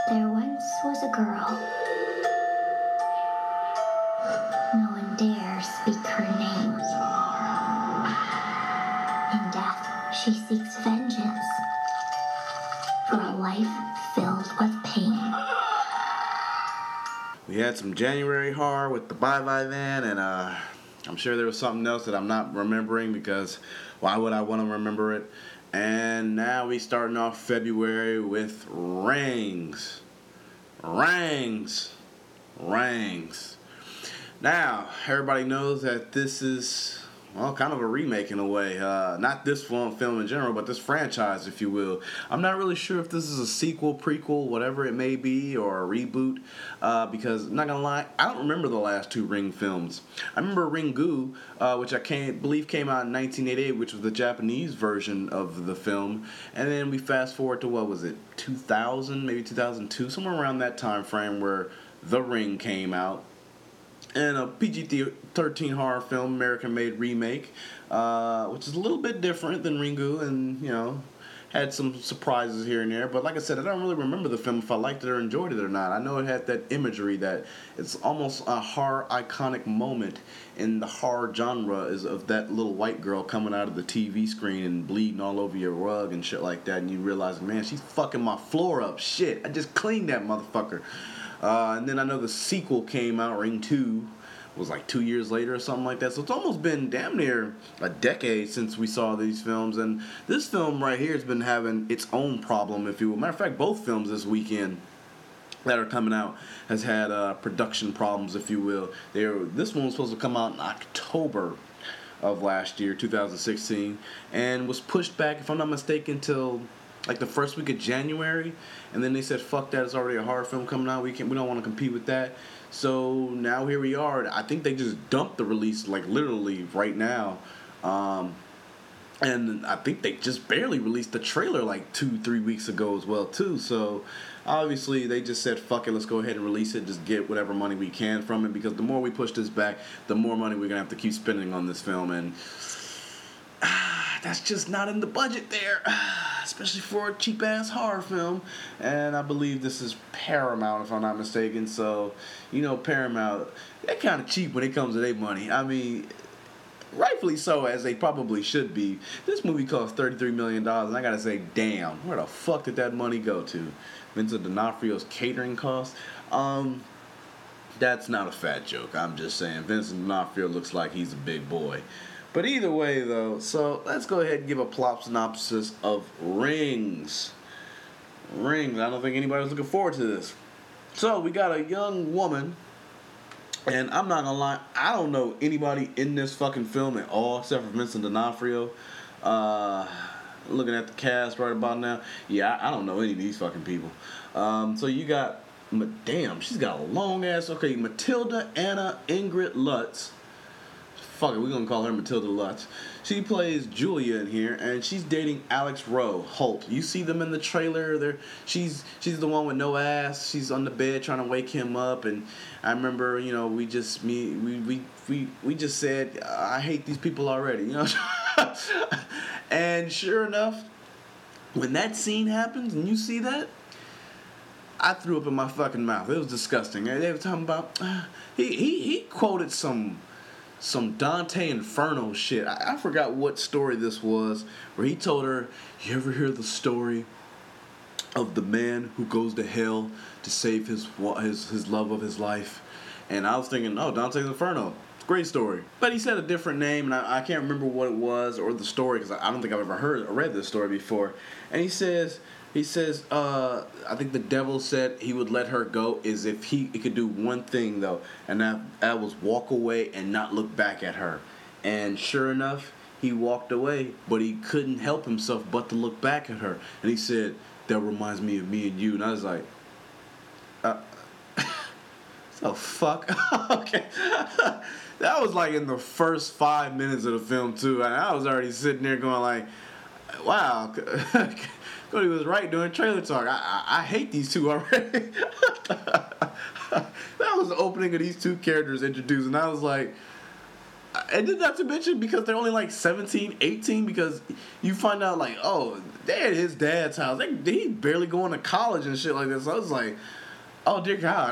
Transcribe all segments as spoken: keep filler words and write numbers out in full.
There once was a girl. No one dare speak her name. In death, she seeks vengeance for a life filled with pain. We had some January horror with the Bye Bye Van, and uh, I'm sure there was something else that I'm not remembering because why would I want to remember it? And now we starting off February with Rings. Rings. Rings. Now, everybody knows that this is, well, kind of a remake in a way. Uh, not this film, film in general, but this franchise, if you will. I'm not really sure if this is a sequel, prequel, whatever it may be, or a reboot, uh, because, I'm not going to lie, I don't remember the last two Ring films. I remember Ringu, uh, which I can't believe came out in nineteen eighty-eight, which was the Japanese version of the film, and then we fast forward to, what was it, two thousand, maybe two thousand two, somewhere around that time frame where The Ring came out. And a P G thirteen horror film, American-made remake, uh, which is a little bit different than Ringu, and, you know, had some surprises here and there. But like I said, I don't really remember the film if I liked it or enjoyed it or not. I know it had that imagery that it's almost a horror iconic moment in the horror genre is of that little white girl coming out of the T V screen and bleeding all over your rug and shit like that. And you realize, man, she's fucking my floor up. Shit, I just cleaned that motherfucker. Uh, and then I know the sequel came out, Ring two, was like two years later or something like that. So it's almost been damn near a decade since we saw these films. And this film right here has been having its own problem, if you will. Matter of fact, both films this weekend that are coming out has had uh, production problems, if you will. They were, this one was supposed to come out in October of last year, two thousand sixteen, and was pushed back, if I'm not mistaken, till like the first week of January, and then they said, fuck that, it's already a horror film coming out, we can't, we don't want to compete with that. So now here we are. I think they just dumped the release, like literally right now. Um, and I think they just barely released the trailer like two, three weeks ago as well too. So obviously they just said, fuck it, let's go ahead and release it, just get whatever money we can from it, because the more we push this back, the more money we're going to have to keep spending on this film, and ah, that's just not in the budget there. Especially for a cheap-ass horror film. And I believe this is Paramount, if I'm not mistaken. So, you know, Paramount, they're kind of cheap when it comes to their money. I mean, rightfully so, as they probably should be. This movie cost thirty-three million dollars, and I gotta say, damn, where the fuck did that money go to? Vincent D'Onofrio's catering costs? Um, that's not a fat joke. I'm just saying, Vincent D'Onofrio looks like he's a big boy. But either way, though, so let's go ahead and give a plot synopsis of Rings. Rings. I don't think anybody was looking forward to this. So we got a young woman, and I'm not gonna lie, I don't know anybody in this fucking film at all except for Vincent D'Onofrio. Uh, looking at the cast right about now, yeah, I, I don't know any of these fucking people. Um, so you got, damn, she's got a long ass. Okay, Matilda Anna Ingrid Lutz. Fuck it, we're gonna call her Matilda Lutz. She plays Julia in here, and she's dating Alex Rowe Holt. You see them in the trailer. They're, she's she's the one with no ass. She's on the bed trying to wake him up, and I remember, you know, we just me we we we, we just said, I hate these people already, you know. And sure enough, when that scene happens and you see that, I threw up in my fucking mouth. It was disgusting. They were talking about uh, he he he quoted some. Some Dante Inferno shit. I, I forgot what story this was, where he told her, you ever hear the story of the man who goes to hell to save his his his love of his life? And I was thinking, oh, Dante's Inferno. Great story. But he said a different name, and I, I can't remember what it was or the story, because I, I don't think I've ever heard or read this story before. And he says... He says, uh, I think the devil said he would let her go is if he, he could do one thing, though, and that, that was walk away and not look back at her. And sure enough, he walked away, but he couldn't help himself but to look back at her. And he said, that reminds me of me and you. And I was like, uh, so fuck? Okay. That was like in the first five minutes of the film, too. And I was already sitting there going like, wow. Cody was right doing trailer talk. I, I I hate these two already. That was the opening of these two characters introduced, and I was like, I, And then not to mention, because they're only like seventeen, eighteen, because you find out like, oh, they're at his dad's house. They, he barely going to college and shit like this. So I was like, oh, dear God.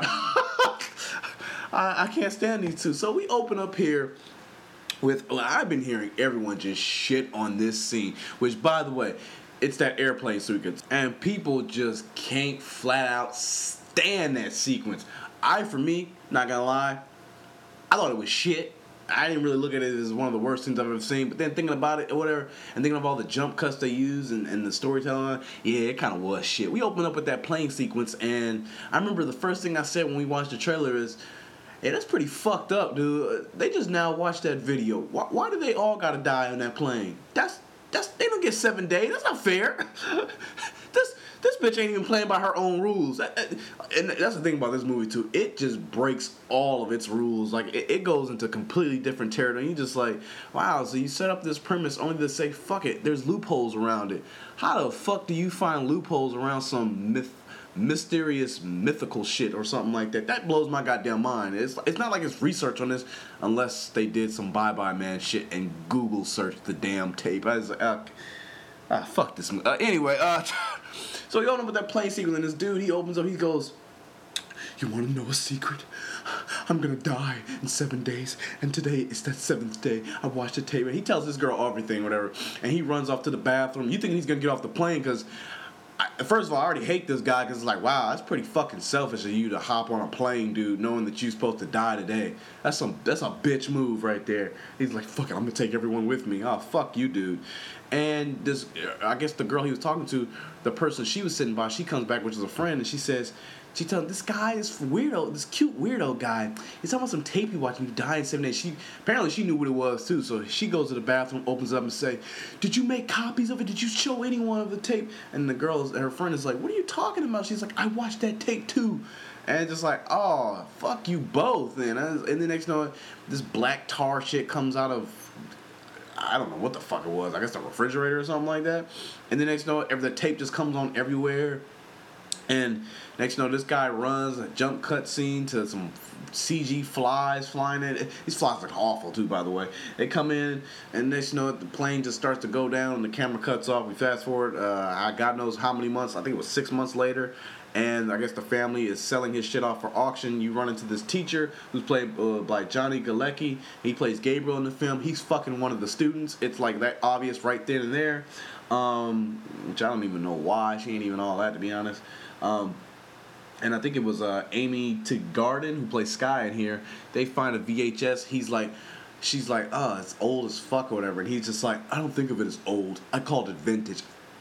I, I can't stand these two. So we open up here with, well, I've been hearing everyone just shit on this scene, which, by the way, it's that airplane sequence. And people just can't flat out stand that sequence. I, for me, not gonna lie, I thought it was shit. I didn't really look at it as one of the worst things I've ever seen. But then thinking about it or whatever, and thinking of all the jump cuts they use and, and the storytelling, yeah, it kind of was shit. We opened up with that plane sequence, and I remember the first thing I said when we watched the trailer is, hey, that's pretty fucked up, dude. They just now watched that video. Why, why do they all gotta die on that plane? That's that's they don't get seven days. That's not fair. this this bitch ain't even playing by her own rules. And that's the thing about this movie too. It just breaks all of its rules. Like it, it goes into completely different territory. You just like, wow. So you set up this premise only to say, fuck it. There's loopholes around it. How the fuck do you find loopholes around some myth? mysterious mythical shit or something like that? That blows my goddamn mind. It's it's not like it's research on this unless they did some Bye Bye Man shit and Google searched the damn tape. I was like, uh, ah, fuck this. Uh, anyway, uh, so you open up with that plane sequence and this dude, he opens up, he goes, you want to know a secret? I'm gonna die in seven days, and today is that seventh day. I watched the tape, and he tells this girl everything, whatever, and he runs off to the bathroom. You think he's gonna get off the plane because, I, first of all, I already hate this guy because it's like, wow, that's pretty fucking selfish of you to hop on a plane, dude, knowing that you're supposed to die today. That's some that's a bitch move right there. He's like, fuck it, I'm gonna take everyone with me. Oh, fuck you, dude. And this, I guess the girl he was talking to, the person she was sitting by, she comes back, which is a friend, and she says, she tells this guy, this weirdo, this cute weirdo guy, he's talking about some tape he watched and you died in seven days. She apparently she knew what it was too, so she goes to the bathroom, opens up and say, did you make copies of it? Did you show anyone of the tape? And the girl, her friend is like, what are you talking about? She's like, I watched that tape too. And it's just like, oh, fuck you both. And, and then next you know, this black tar shit comes out of, I don't know what the fuck it was. I guess the refrigerator or something like that. And then next you know, the tape just comes on everywhere. And next you know, this guy runs a jump cut scene to some C G flies flying in. These flies look awful too, by the way. They come in, and next you know, the plane just starts to go down, and the camera cuts off. We fast forward, uh, God knows how many months. I think it was six months later. And I guess the family is selling his shit off for auction. You run into this teacher who's played uh, by Johnny Galecki. He plays Gabriel in the film. He's fucking one of the students. It's like that obvious right then and there. Um, which I don't even know why. She ain't even all that, to be honest. Um, and I think it was uh, Amy Teeguarden who plays Sky in here. They find a V H S. He's like, she's like, oh, it's old as fuck or whatever. And he's just like, I don't think of it as old. I called it vintage.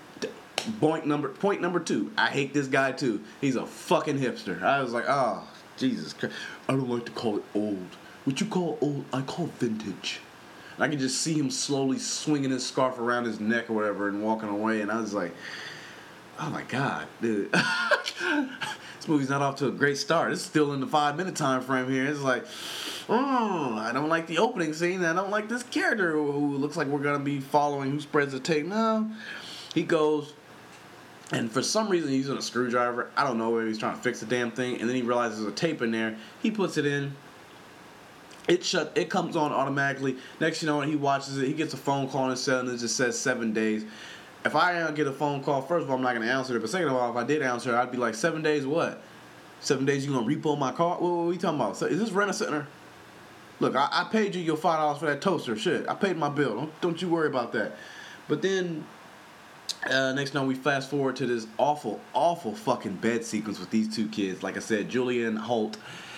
Point number point number two. I hate this guy too. He's a fucking hipster. I was like, oh, Jesus Christ. I don't like to call it old. What you call old, I call vintage. And I can just see him slowly swinging his scarf around his neck or whatever and walking away. And I was like, oh my God, dude. This movie's not off to a great start. It's still in the five minute time frame here. It's like, oh, I don't like the opening scene. I don't like this character who looks like we're going to be following, who spreads the tape. No. He goes, and for some reason he's using a screwdriver. I don't know whether he's trying to fix the damn thing. And then he realizes there's a tape in there. He puts it in. It shut. It comes on automatically. Next you know, he watches it. He gets a phone call on his cell and it just says seven days. If I get a phone call, first of all, I'm not going to answer it. But second of all, if I did answer it, I'd be like, seven days what? Seven days you going to repo my car? What, what are we talking about? So, is this Rent-A-Center? Look, I, I paid you your five dollars for that toaster. Shit, I paid my bill. Don't, don't you worry about that. But then, uh, next time we fast forward to this awful, awful fucking bed sequence with these two kids. Like I said, Julian Holt.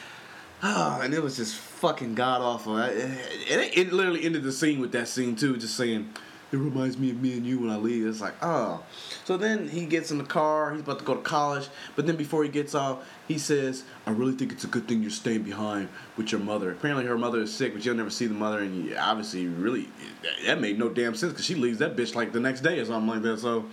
Oh, and it was just fucking god-awful. It, it, it literally ended the scene with that scene, too, just saying, it reminds me of me and you when I leave. It's like, oh. So then he gets in the car. He's about to go to college. But then before he gets off, he says, I really think it's a good thing you're staying behind with your mother. Apparently her mother is sick, but you'll never see the mother. And you, obviously, really, that made no damn sense because she leaves that bitch like the next day or something like that. So,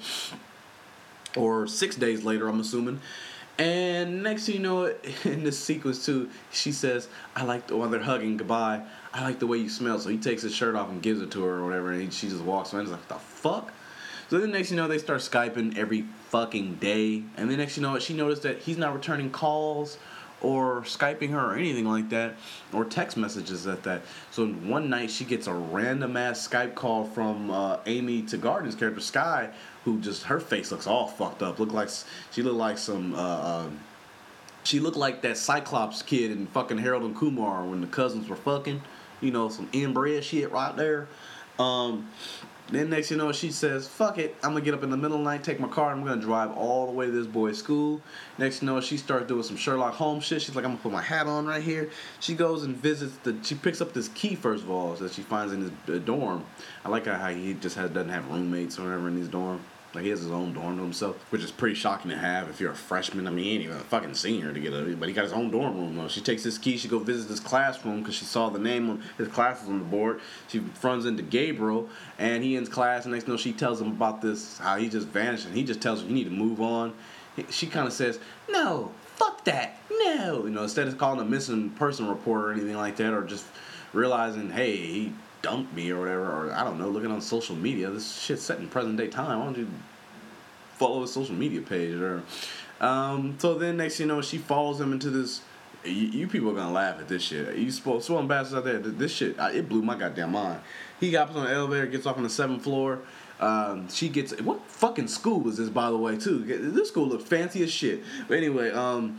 or six days later, I'm assuming. And next thing you know, in this sequence too, she says, I like the, while they're hugging goodbye, I like the way you smell. So he takes his shirt off and gives it to her or whatever, and he, she just walks away and is like, the fuck? So then next you know, they start Skyping every fucking day. And then next you know, she noticed that he's not returning calls or Skyping her or anything like that, or text messages at that. So one night she gets a random ass Skype call from uh, Amy Teigardner's character Sky, who just, her face looks all fucked up. Look like she looked like some. Uh, uh, she looked like that Cyclops kid in fucking Harold and Kumar when the cousins were fucking. You know, some inbred shit right there. Um, then next you know, she says, fuck it, I'm going to get up in the middle of the night, take my car, and I'm going to drive all the way to this boy's school. Next you know, she starts doing some Sherlock Holmes shit. She's like, I'm going to put my hat on right here. She goes and visits, the. she picks up this key, first of all, that she finds in his uh, dorm. I like how he just has, doesn't have roommates or whatever in his dorm. Like, he has his own dorm to himself, which is pretty shocking to have if you're a freshman. I mean, he ain't even a fucking senior to get a, but he got his own dorm room, though. She takes his key, she go visit his classroom because she saw the name on his classes on the board. She runs into Gabriel, and he ends class, and next thing you know, she tells him about this, how he just vanished, and he just tells her, you need to move on. She kind of says, no, fuck that, no. You know, instead of calling a missing person report or anything like that, or just realizing, hey, he dumped me or whatever, or I don't know, looking on social media. This shit's set in present day time. Why don't you follow his social media page or um so then next you know, she follows him into this. You, you people are gonna laugh at this shit. You supposed so ambassadors out there, this shit, it blew my goddamn mind. He got up on the elevator, gets off on the seventh floor. Um, she gets, what fucking school was this, by the way, too? This school looked fancy as shit. But anyway, um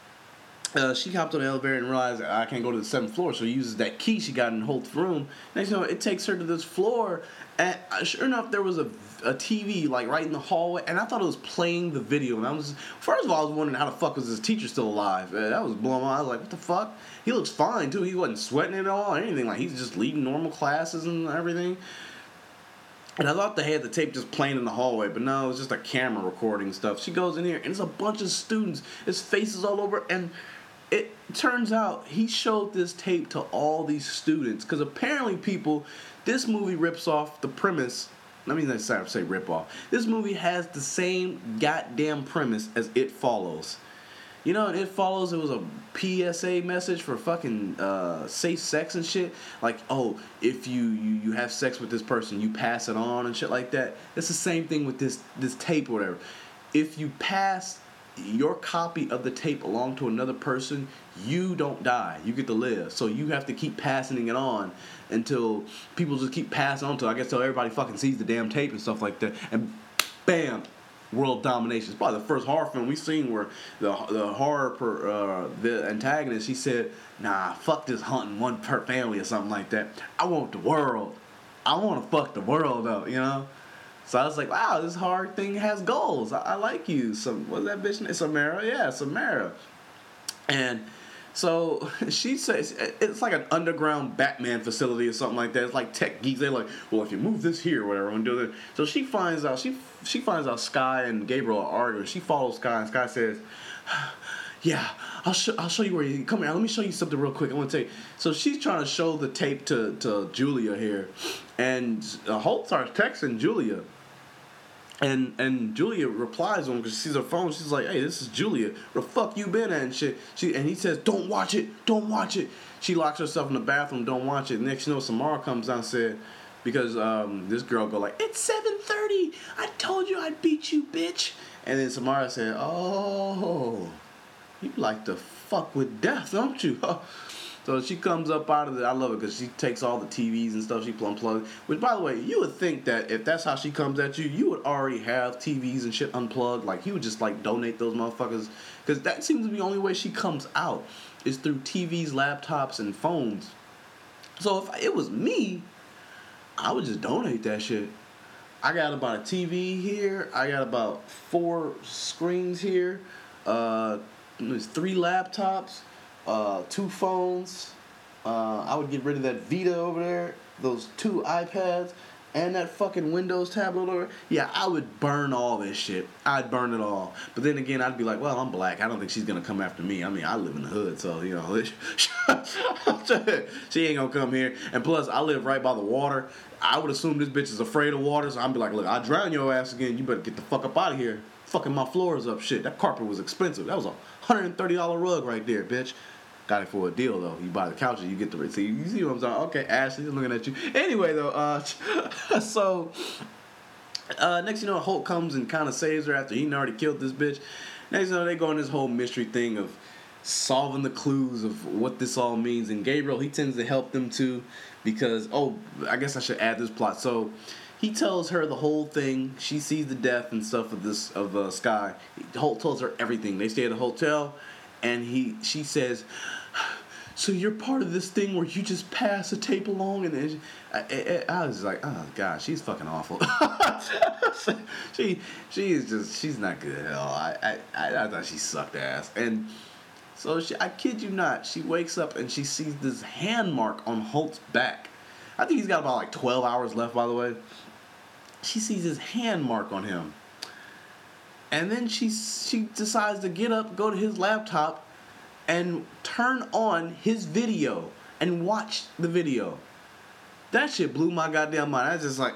Uh, she hopped on the elevator and realized I can't go to the seventh floor, so she uses that key she got in Holt's room. Next, you know, it takes her to this floor, and uh, sure enough, there was a, a T V like right in the hallway, and I thought it was playing the video. And I was, first of all, I was wondering how the fuck was this teacher still alive. Uh, that was blowing my eyes. I was like, what the fuck? He looks fine too. He wasn't sweating at all or anything. Like, he's just leading normal classes and everything. And I thought they had the tape just playing in the hallway, but no, it was just a camera recording stuff. She goes in here, and it's a bunch of students. His face is all over, and it turns out he showed this tape to all these students because apparently, people, this movie rips off the premise. Let me not say, say rip off. This movie has the same goddamn premise as It Follows. You know, in It Follows, it was a P S A message for fucking uh, safe sex and shit. Like, oh, if you, you, you have sex with this person, you pass it on and shit like that. It's the same thing with this this tape or whatever. If you pass your copy of the tape along to another person, you don't die. You get to live. So you have to keep passing it on until people just keep passing on to, I guess, till everybody fucking sees the damn tape and stuff like that. And bam, world domination. It's probably the first horror film we've seen where the the horror per, uh, the antagonist, he said, nah, fuck this hunting one per family or something like that. I want the world. I want to fuck the world up, you know? So I was like, wow, this hard thing has goals. I, I like you. Some, what's that bitch name? Samara? Yeah, Samara. And so she says, it's like an underground Batman facility or something like that. It's like tech geeks. They're like, well, if you move this here or whatever, I'm do that. So she finds out, she she finds out Sky and Gabriel are arguing. She follows Sky, and Sky says, yeah, I'll show I'll show you where you come here. Let me show you something real quick. I want to tell you. So she's trying to show the tape to, to Julia here, and uh, Holt starts texting Julia. And and Julia replies to him because she sees her phone. She's like, hey, this is Julia. Where the fuck you been at and shit? She, and he says, don't watch it. Don't watch it. She locks herself in the bathroom. Don't watch it. Next you know, Samara comes down and said, because um, this girl go like, it's seven thirty. I told you I'd beat you, bitch. And then Samara said, oh, you like to fuck with death, don't you? So she comes up out of the, I love it because she takes all the T Vs and stuff, she unplugs. Which, by the way, you would think that if that's how she comes at you, you would already have T Vs and shit unplugged. Like, you would just, like, donate those motherfuckers. Because that seems to be the only way she comes out is through T Vs, laptops, and phones. So if it was me, I would just donate that shit. I got about a T V here. I got about four screens here. Uh, there's three laptops. Uh, two phones. Uh, I would get rid of that Vita over there, those two iPads, and that fucking Windows tablet over there. Yeah, I would burn all this shit. I'd burn it all. But then again, I'd be like, well, I'm black. I don't think she's gonna come after me. I mean, I live in the hood, so you know, she ain't gonna come here. And plus, I live right by the water. I would assume this bitch is afraid of water, so I'd be like, look, I'll drown your ass again. You better get the fuck up out of here. Fucking my floors up, shit. That carpet was expensive. That was a one hundred thirty dollars rug right there, bitch. Got it for a deal, though. You buy the couch and you get the... See, you see what I'm saying? Okay, Ashley's looking at you. Anyway, though, uh, so... Uh, next you know, Holt comes and kind of saves her after he already killed this bitch. Next you know, they go on this whole mystery thing of solving the clues of what this all means. And Gabriel, he tends to help them too, because oh, I guess I should add this plot. So he tells her the whole thing. She sees the death and stuff of this of uh, Sky. He tells her everything. They stay at a hotel, and he she says, so you're part of this thing where you just pass a tape along, and then I, I, I was like, oh god, she's fucking awful. she she is just she's not good at all. I I, I thought she sucked ass. And so she, I kid you not, she wakes up and she sees this hand mark on Holt's back. I think he's got about like twelve hours left, by the way. She sees his hand mark on him, and then she she decides to get up, go to his laptop, and turn on his video and watch the video. That shit blew my goddamn mind. I was just like,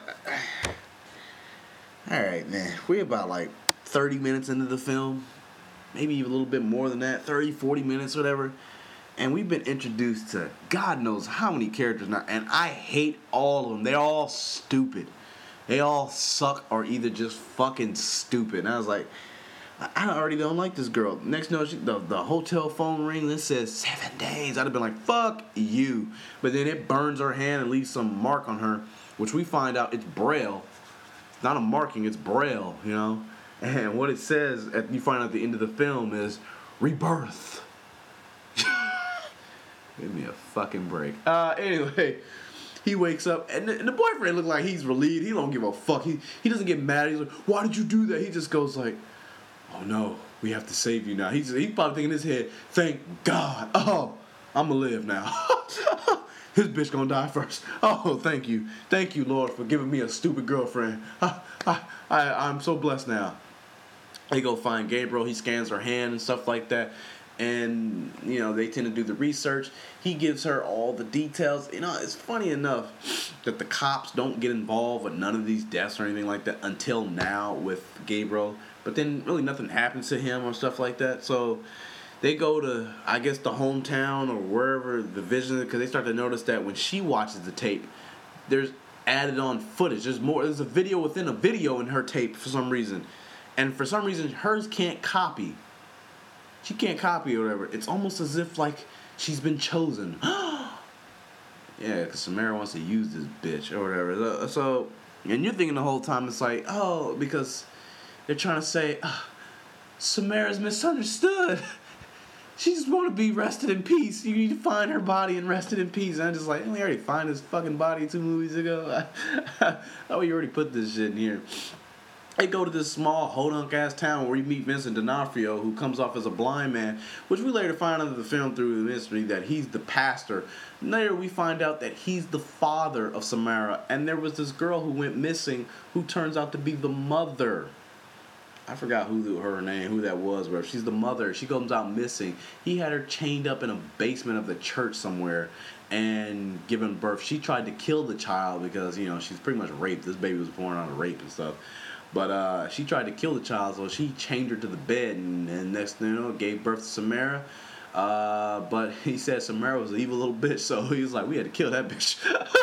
alright, man. We're about like thirty minutes into the film. Maybe even a little bit more than that. thirty, forty minutes, whatever. And we've been introduced to God knows how many characters now. And I hate all of them. They're all stupid. They all suck or either just fucking stupid. And I was like, I already don't like this girl. Next note, she, the, the hotel phone rings. It says seven days. I'd have been like, fuck you. But then it burns her hand and leaves some mark on her, which we find out it's Braille. It's not a marking, it's Braille, you know? And what it says, at, you find out at the end of the film, is rebirth. Give me a fucking break. Uh, anyway, he wakes up, and the, and the boyfriend looks like he's relieved. He don't give a fuck. He, he doesn't get mad. He's like, why did you do that? He just goes like, oh no, we have to save you now. He's, he's probably thinking in his head, thank God. Oh, I'm gonna live now. His bitch gonna die first. Oh, thank you. Thank you, Lord, for giving me a stupid girlfriend. I, I, I, I'm so blessed now. They go find Gabriel. He scans her hand and stuff like that. And, you know, they tend to do the research. He gives her all the details. You know, it's funny enough that the cops don't get involved with none of these deaths or anything like that until now with Gabriel. But then really nothing happens to him or stuff like that. So they go to, I guess, the hometown or wherever the vision, because they start to notice that when she watches the tape, there's added on footage. There's more. There's a video within a video in her tape for some reason. And for some reason, hers can't copy. She can't copy or whatever. It's almost as if, like, she's been chosen. Yeah, because Samara wants to use this bitch or whatever. So, and you're thinking the whole time, it's like, oh, because they're trying to say, oh, Samara's misunderstood. She just want to be rested in peace. You need to find her body and rested in peace. And I'm just like, we already find his fucking body two movies ago. Oh, you already put this shit in here. They go to this small hodunk-ass town where we meet Vincent D'Onofrio, who comes off as a blind man, which we later find out in the film through the mystery that he's the pastor. Later we find out that he's the father of Samara, and there was this girl who went missing who turns out to be the mother. I forgot who her name, who that was, but she's the mother. She comes out missing. He had her chained up in a basement of the church somewhere and given birth. She tried to kill the child because, you know, she's pretty much raped. This baby was born out of rape and stuff. But uh, she tried to kill the child, so she chained her to the bed, and, and next thing you know, gave birth to Samara. Uh, but he said Samara was an evil little bitch, so he was like, we had to kill that bitch.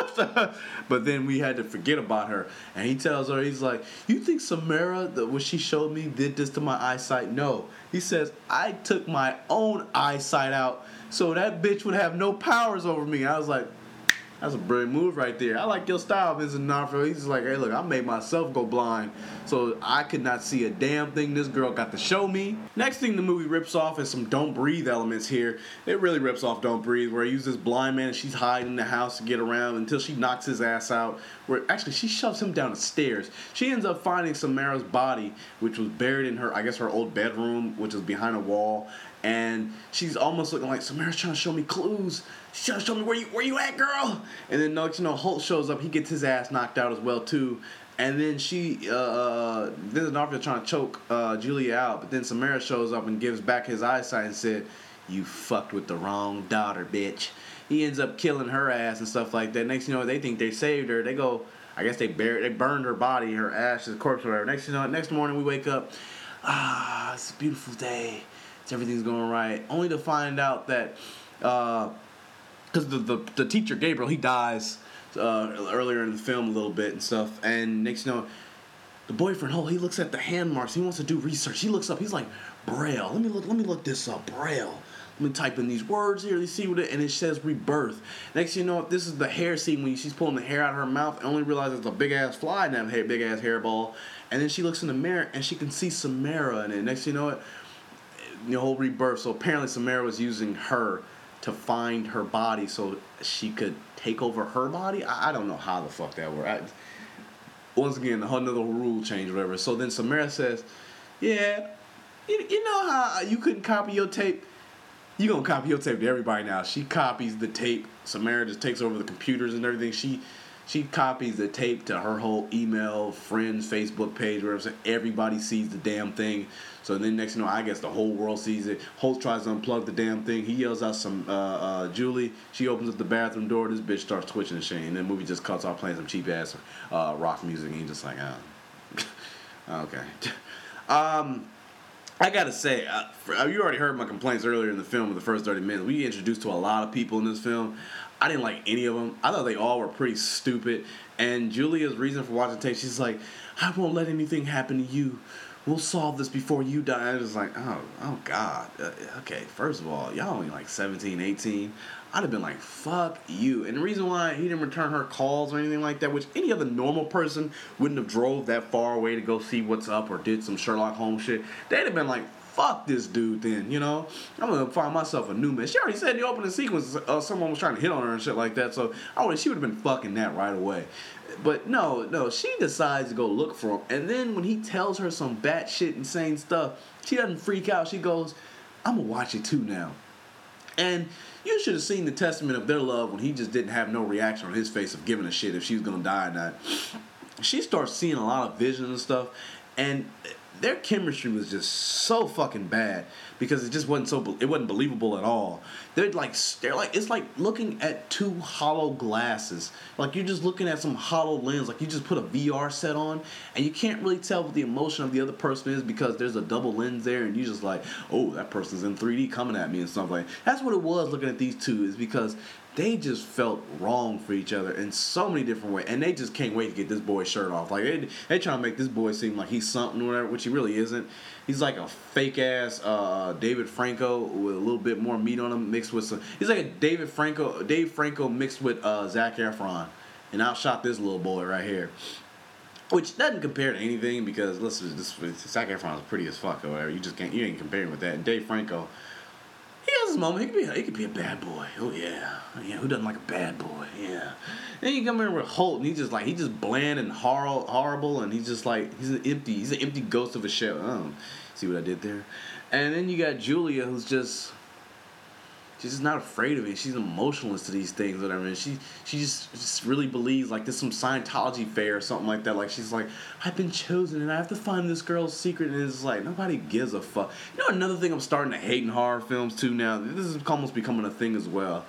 But then we had to forget about her. And he tells her, he's like, you think Samara, the, what she showed me, did this to my eyesight? No. He says, I took my own eyesight out so that bitch would have no powers over me. And I was like, that's a brilliant move right there. I like your style, Vincent D'Onofrio. He's just like, hey, look, I made myself go blind, so I could not see a damn thing this girl got to show me. Next thing the movie rips off is some Don't Breathe elements here. It really rips off Don't Breathe, where he uses this blind man and she's hiding in the house to get around until she knocks his ass out. Where actually she shoves him down the stairs. She ends up finding Samara's body, which was buried in her, I guess, her old bedroom, which is behind a wall. And she's almost looking like, Samara's trying to show me clues. She's trying to show me where you where you at, girl. And then next you know, Holt shows up. He gets his ass knocked out as well too. And then she, uh, Vincent D'Onofrio trying to choke uh, Julia out. But then Samara shows up and gives back his eyesight and said, "You fucked with the wrong daughter, bitch." He ends up killing her ass and stuff like that. Next you know, they think they saved her. They go, I guess they buried, they burned her body, her ashes, corpse, whatever. Next you know, next morning we wake up. Ah, it's a beautiful day. Everything's going right, only to find out that because uh, the, the the teacher Gabriel, he dies uh, earlier in the film a little bit and stuff, and next you know, the boyfriend, oh, he looks at the hand marks, he wants to do research, he looks up, he's like, Braille, let me look let me look this up, Braille, been typing these words here. You see what it, and it says rebirth. Next, you know, this is the hair scene when she's pulling the hair out of her mouth and only realizes it's a big ass fly in that hair, big ass hairball. And then she looks in the mirror and she can see Samara in it. Next, you know it, the whole rebirth. So apparently, Samara was using her to find her body so she could take over her body. I, I don't know how the fuck that works. I, once again, another rule change, or whatever. So then Samara says, "Yeah, you, you know how you couldn't copy your tape." You gonna copy your tape to everybody now. She copies the tape. Samara just takes over the computers and everything. She she copies the tape to her whole email, friends, Facebook page, whatever. So everybody sees the damn thing. So then next you know, I guess the whole world sees it. Holt tries to unplug the damn thing. He yells out some uh, uh, Julie. She opens up the bathroom door. This bitch starts twitching and shit. And then the movie just cuts off playing some cheap ass uh, rock music. And he's just like, oh. Okay. um. I gotta say, uh, for, uh, you already heard my complaints earlier in the film in the first thirty minutes. We introduced to a lot of people in this film. I didn't like any of them. I thought they all were pretty stupid. And Julia's reason for watching tape, she's like, I won't let anything happen to you. We'll solve this before you die. I was like, oh, oh God. Uh, okay, first of all, y'all only like seventeen, eighteen. I'd have been like, fuck you. And the reason why he didn't return her calls or anything like that, which any other normal person wouldn't have drove that far away to go see what's up or did some Sherlock Holmes shit, they'd have been like, fuck this dude then, you know? I'm going to find myself a new man. She already said in the opening sequence uh, someone was trying to hit on her and shit like that, so I would she would have been fucking that right away. But no, no, she decides to go look for him. And then when he tells her some batshit insane stuff, she doesn't freak out. She goes, I'm going to watch it too now. And you should have seen the testament of their love when he just didn't have no reaction on his face of giving a shit if she was going to die or not. She starts seeing a lot of visions and stuff, and their chemistry was just so fucking bad because it just wasn't so it wasn't believable at all. They're like they're like it's like looking at two hollow glasses. Like you're just looking at some hollow lens. Like you just put a V R set on and you can't really tell what the emotion of the other person is because there's a double lens there and you just like, oh, that person's in three D coming at me and stuff like that. That's what it was looking at these two is because they just felt wrong for each other in so many different ways. And they just can't wait to get this boy's shirt off. Like, they, they trying to make this boy seem like he's something or whatever, which he really isn't. He's like a fake-ass uh, David Franco with a little bit more meat on him mixed with some... He's like a David Franco Dave Franco mixed with uh, Zac Efron. And outshot this little boy right here. Which doesn't compare to anything because, listen, this, Zac Efron's pretty as fuck or whatever. You just can't... You ain't comparing with that. And Dave Franco... He has his moment. He could be. A, he could be a bad boy. Oh yeah, yeah. Who doesn't like a bad boy? Yeah. Then you come in with Holt, and he's just like he's just bland and hor- horrible, and he's just like he's an empty. He's an empty ghost of a shell. Oh, see what I did there? And then you got Julia, who's just she's just not afraid of it. She's emotionless to these things, whatever. And she she just, just really believes like this some Scientology fair or something like that. Like she's like, I've been chosen and I have to find this girl's secret. And it's like nobody gives a fuck. You know another thing I'm starting to hate in horror films too now. This is almost becoming a thing as well.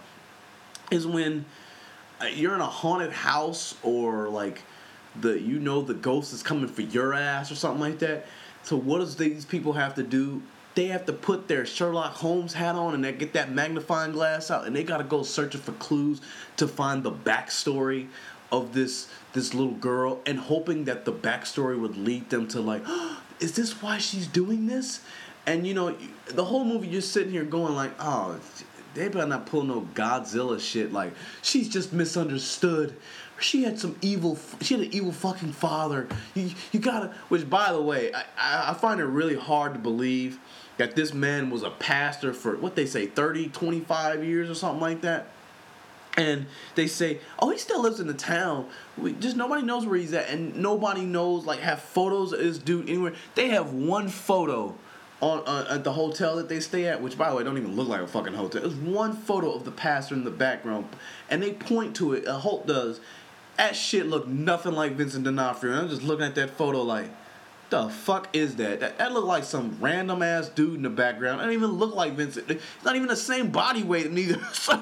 Is when you're in a haunted house or like the you know the ghost is coming for your ass or something like that. So what does these people have to do? They have to put their Sherlock Holmes hat on and they get that magnifying glass out and they gotta go searching for clues to find the backstory of this this little girl and hoping that the backstory would lead them to like, oh, is this why she's doing this? And you know, the whole movie you're sitting here going like, oh, they better not pull no Godzilla shit like she's just misunderstood. She had some evil. She had an evil fucking father. You, you gotta. Which, by the way, I, I find it really hard to believe that this man was a pastor for what they say thirty, twenty-five years or something like that. And they say, oh, he still lives in the town. We, just nobody knows where he's at, and nobody knows like have photos of this dude anywhere. They have one photo on uh, at the hotel that they stay at, which by the way don't even look like a fucking hotel. There's one photo of the pastor in the background, and they point to it. Uh, Holt does. That shit looked nothing like Vincent D'Onofrio. And I'm just looking at that photo like, the fuck is that? That, that looked like some random ass dude in the background. It don't even look like Vincent. It's not even the same body weight neither.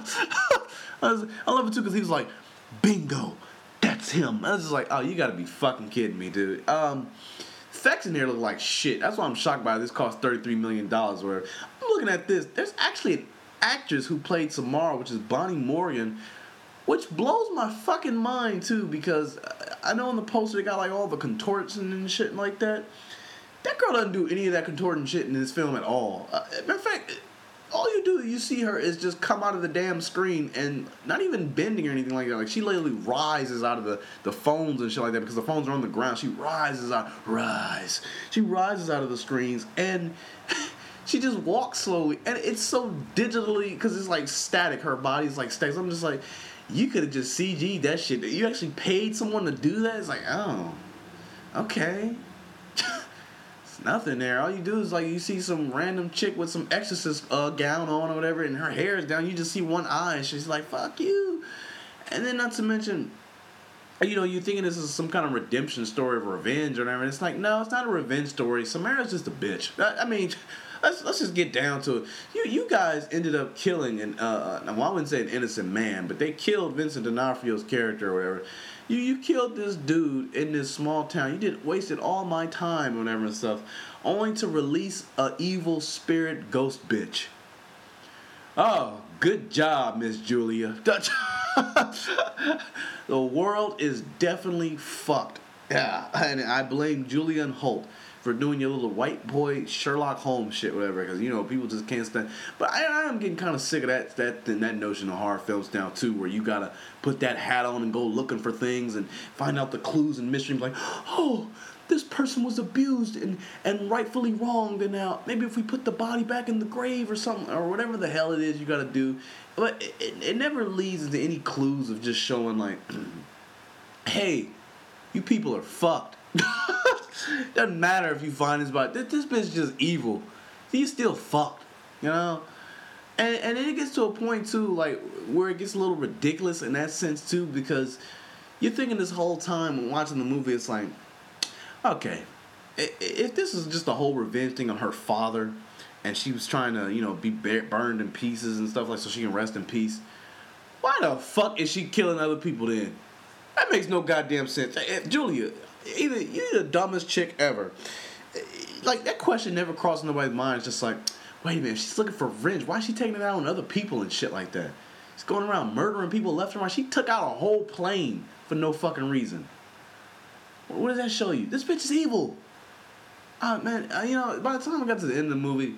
I, was, I love it too because he was like, bingo, that's him. I was just like, oh, you gotta be fucking kidding me, dude. Um, effects in here look like shit. That's why I'm shocked by it. This cost thirty-three million dollars. Where I'm looking at this. There's actually an actress who played Samara, which is Bonnie Morgan, which blows my fucking mind, too, because I know on the poster they got, like, all the contortion and shit like that. That girl doesn't do any of that contorting shit in this film at all. Uh, matter of fact, all you do, you see her is just come out of the damn screen and not even bending or anything like that. Like, she literally rises out of the, the phones and shit like that because the phones are on the ground. She rises out, rise. She rises out of the screens and she just walks slowly. And it's so digitally, because it's like static. Her body's like static. So I'm just like, you could have just C G'd that shit. You actually paid someone to do that? It's like, oh, okay. Nothing there. All you do is like you see some random chick with some exorcist uh, gown on or whatever, and her hair is down. You just see one eye, and she's like, "Fuck you." And then, not to mention, you know, you're thinking this is some kind of redemption story of revenge or whatever. It's like, no, it's not a revenge story. Samara's just a bitch. I, I mean, let's let's just get down to it. You you guys ended up killing an uh, well, I wouldn't say an innocent man, but they killed Vincent D'Onofrio's character or whatever. You you killed this dude in this small town. You did wasted all my time or whatever and stuff, only to release a evil spirit ghost bitch. Oh, good job, Miss Julia. The world is definitely fucked. Yeah, and I blame Julian Holt for doing your little white boy Sherlock Holmes shit, whatever, because, you know, people just can't stand. But I, I am getting kind of sick of that that that notion of horror films now, too, where you gotta put that hat on and go looking for things and find out the clues and mysteries, like, oh, this person was abused and, and rightfully wronged, and now maybe if we put the body back in the grave or something, or whatever the hell it is you gotta do. But it, it, it never leads into any clues of just showing, like, hey, you people are fucked. Doesn't matter if you find this body. This, this bitch just evil. He's still fucked, you know. And and then it gets to a point too, like where it gets a little ridiculous in that sense too, because you're thinking this whole time when watching the movie, it's like, okay, if this is just a whole revenge thing on her father, and she was trying to, you know, be burned in pieces and stuff like so she can rest in peace, why the fuck is she killing other people then? That makes no goddamn sense. If Julia, either you're the dumbest chick ever. Like, that question never crossed nobody's mind. It's just like, wait a minute, she's looking for revenge. Why is she taking it out on other people and shit like that? She's going around murdering people left and right. She took out a whole plane for no fucking reason. What does that show you? This bitch is evil. Uh, man, uh, you know, by the time I got to the end of the movie,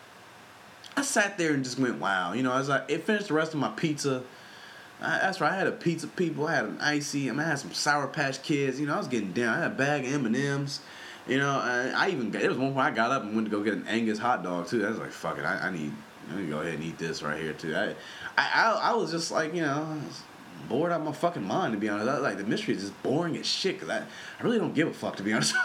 I sat there and just went, wow. You know, as I it finished the rest of my pizza. I, that's right, I had a pizza people, I had an icy, I mean, I had some Sour Patch Kids, you know, I was getting down. I had a bag of M and M's, you know, I, I even, it was one point I got up and went to go get an Angus hot dog, too. I was like, fuck it, I, I need, I need to go ahead and eat this right here, too. I, I, I, I was just like, you know, I was bored out of my fucking mind, to be honest. I, like, the mystery is just boring as shit, because I, I really don't give a fuck, to be honest.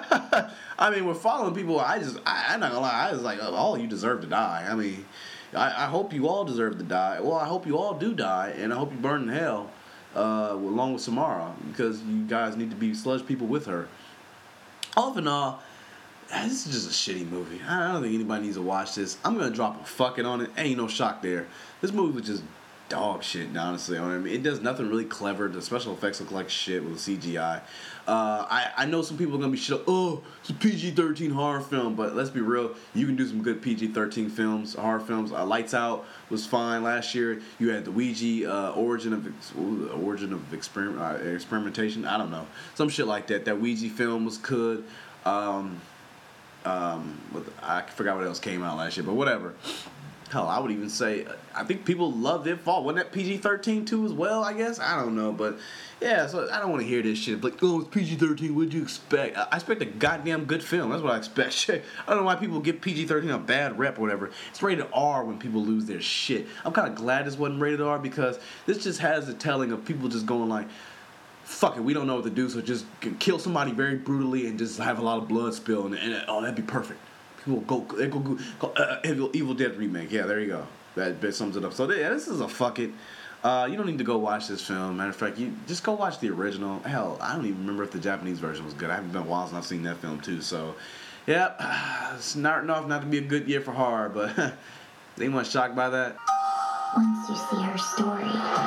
I mean, we're following people, I just, I, I'm not gonna lie, I was like, oh, all you deserve to die. I mean, I, I hope you all deserve to die. Well, I hope you all do die, and I hope you burn in hell uh, along with Samara, because you guys need to be sludge people with her. All in all, this is just a shitty movie. I don't think anybody needs to watch this. I'm going to drop a fucking on it. Ain't no shock there. This movie was just dog shit, honestly. I mean, it does nothing really clever. The special effects look like shit with the C G I. Uh, I, I know some people are going to be shit, oh, it's a P G thirteen horror film, but let's be real, you can do some good P G thirteen films, horror films. Uh, Lights Out was fine last year. You had the Ouija, uh, Origin of ooh, Origin of experiment, uh, Experimentation, I don't know. Some shit like that. That Ouija film was good. Um, um, with, I forgot what else came out last year, but whatever. Hell, I would even say, I think people loved It Fall. Wasn't that P G thirteen too as well, I guess? I don't know, but yeah, so I don't want to hear this shit. Like, oh, it's P G thirteen, what'd you expect? I expect a goddamn good film. That's what I expect. Shit. I don't know why people give P G thirteen a bad rep or whatever. It's rated R when people lose their shit. I'm kind of glad this wasn't rated R because this just has the telling of people just going like, fuck it, we don't know what to do, so just kill somebody very brutally and just have a lot of blood spill, and, and oh, that'd be perfect. People go, they go, go, go uh, Evil, Evil Dead remake. Yeah, there you go. That bit sums it up. So yeah, this is a fuck it. Uh, you don't need to go watch this film. Matter of fact, you just go watch the original. Hell, I don't even remember if the Japanese version was good. I haven't been a while since I've seen that film too. So, yeah, it's starting off not to be a good year for horror, but anyone shocked by that? Once you see her story,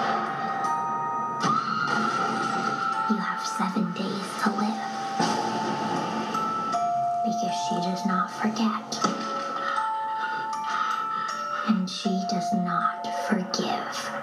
you have seven days to live. Because she does not forget. And she does not forgive.